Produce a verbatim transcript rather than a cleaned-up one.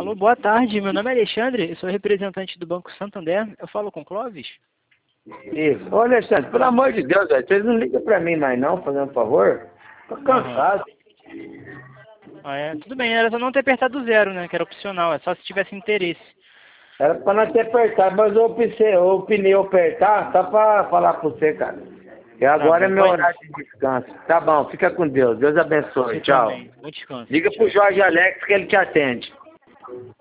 Alô, boa tarde. Meu nome é Alexandre, eu sou representante do Banco Santander. Eu falo com Clóvis? Isso. Ô, Alexandre, pelo amor de Deus, velho, vocês não ligam pra mim mais não, fazendo um favor? Tô cansado. Ah, é. Tudo bem, era só não ter apertado zero, né? Que era opcional, é só se tivesse interesse. Era pra nós ter apertado, mas eu pensei, o pneu apertar, só pra falar pra você, cara. E agora Tá é bom, meu pode... horário de descanso. Tá bom, fica com Deus. Deus abençoe. Você Tchau. também. Bom descanso. Liga pro Tchau. Jorge Alex que ele te atende.